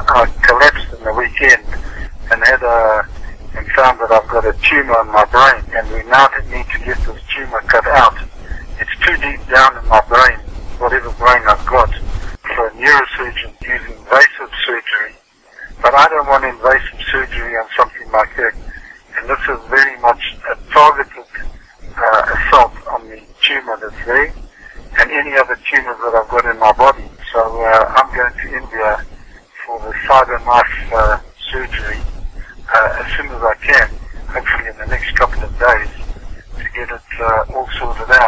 I collapsed in the weekend and found that I've got a tumour in my brain, and we now need to get this tumour cut out. It's too deep down in my brain, whatever brain I've got, for a neurosurgeon using invasive surgery. But I don't want invasive surgery on something like that. And this is very much a targeted assault on the tumour that's there and any other tumours that I've got in my body. So I'm going to India for the cyber knife surgery as soon as I can, hopefully in the next couple of days, to get it all sorted out.